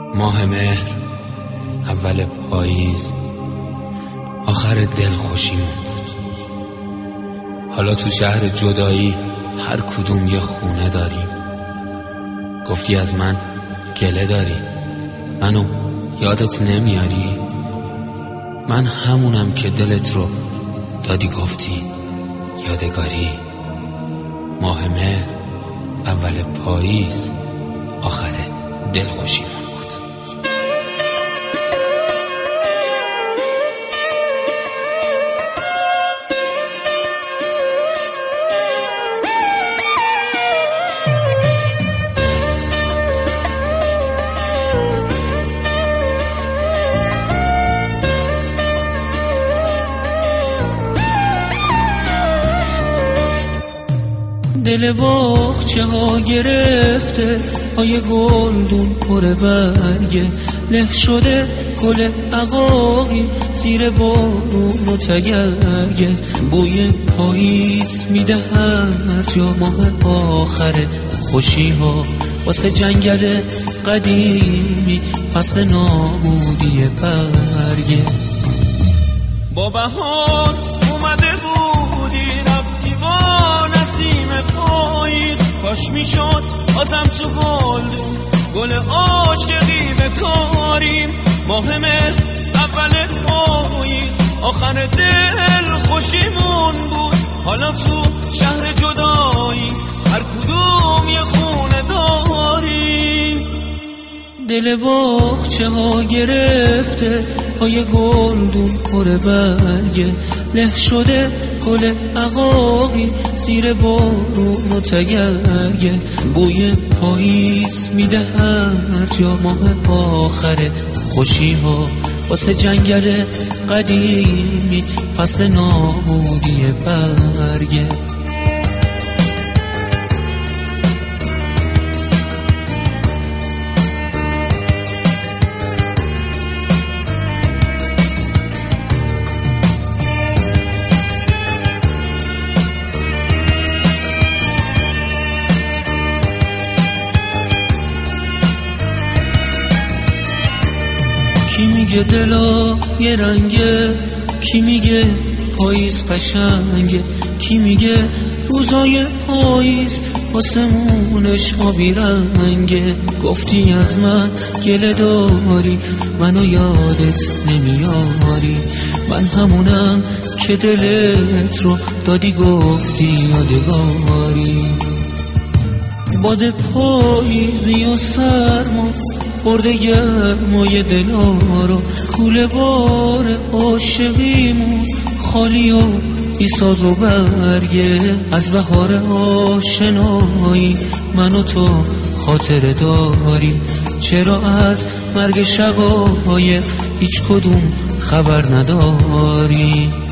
ماه مهر، اول پاییز، آخر دل خوشیمون بود. حالا تو شهر جدایی هر کدوم یه خونه داریم. گفتی از من گله داری، منو یادت نمیاری؟ من همونم که دلت رو دادی گفتی یادگاری. ماه مهر، اول پاییز، آخر دل خوشیمون بود. دل باغچه ها گرفته، پای گلدون پر برگه، له شده گل عقاقی زیر بارون و تگرگه. بوی پاییز میده هر جا، ماه آخر خوشی ها واسه جنگل قدیمی، فصل نابودی برگه. با بهار اومده بودی، رفتی با نسیم پاییز. کاش میشد بازم تو گلدون گل عاشقی بکاریم. ماه مهر، اول پاییز، آخر دل خوشیمون بود. حالا تو شهر جدایی هر کدوم یه خونه داریم. دل باغچه ها گرفته، پای گلدون پر برگه، له شده گل عقاقی زیر بارون و تگرگه. بوی پاییز میده هر جا، ماه آخر خوشی ها واسه جنگل قدیمی، فصل نابودی برگه. کی میگه دلا یه رنگه، کی میگه پاییز قشنگه، کی میگه روزای پاییز آسمونش آبی رنگه. گفتی از من گله داری، منو یادت نمیاری. من همونم که دلت رو دادی گفتی یادگاری. باد پاییزی و سرما برده گرمای دلا رو، کوله بار عاشقیمون خالی و بیساز و برگه. از بهار آشنایی من و تو خاطره داری، چرا از مرگ شقایق هیچ کدوم خبر نداری؟